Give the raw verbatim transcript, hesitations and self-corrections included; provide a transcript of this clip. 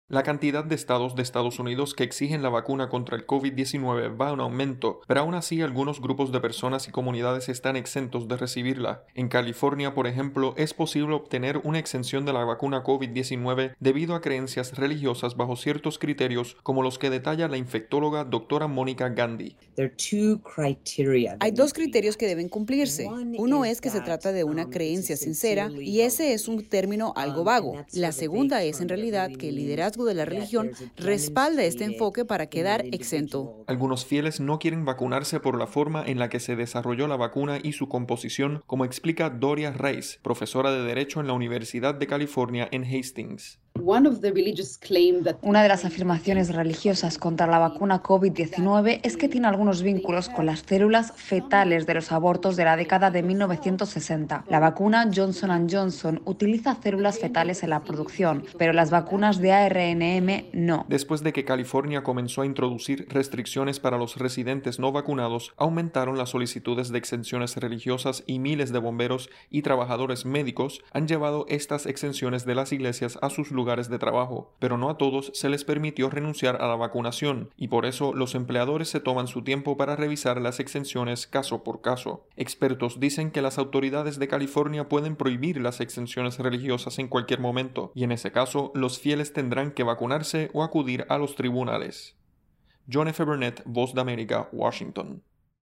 La cantidad de estados de Estados Unidos que exigen la vacuna contra el COVID diecinueve va en aumento, pero aún así algunos grupos de personas y comunidades están exentos de recibirla. En California, por ejemplo, es posible obtener una exención de la vacuna COVID diecinueve debido a creencias religiosas bajo ciertos criterios, como los que detalla la infectóloga doctora Mónica Gandhi. Hay dos criterios que deben cumplirse. Uno es que se trata de una creencia sincera y ese es un término algo vago. La segunda es en realidad que el liderazgo de la religión respalda este enfoque para quedar exento. Algunos fieles no quieren vacunarse por la forma en la que se desarrolló la vacuna y su composición, como explica Doria Reis, profesora de Derecho en la Universidad de California en Hastings. Una de las afirmaciones religiosas contra la vacuna COVID diecinueve es que tiene algunos vínculos con las células fetales de los abortos de la década de mil novecientos sesenta. La vacuna Johnson and Johnson utiliza células fetales en la producción, pero las vacunas de A R N M no. Después de que California comenzó a introducir restricciones para los residentes no vacunados, aumentaron las solicitudes de exenciones religiosas y miles de bomberos y trabajadores médicos han llevado estas exenciones de las iglesias a sus lugares de trabajo, pero no a todos se les permitió renunciar a la vacunación y por eso los empleadores se toman su tiempo para revisar las exenciones caso por caso. Expertos dicen que las autoridades de California pueden prohibir las exenciones religiosas en cualquier momento y en ese caso los fieles tendrán que vacunarse o acudir a los tribunales. John F. Burnett, Voz de América, Washington.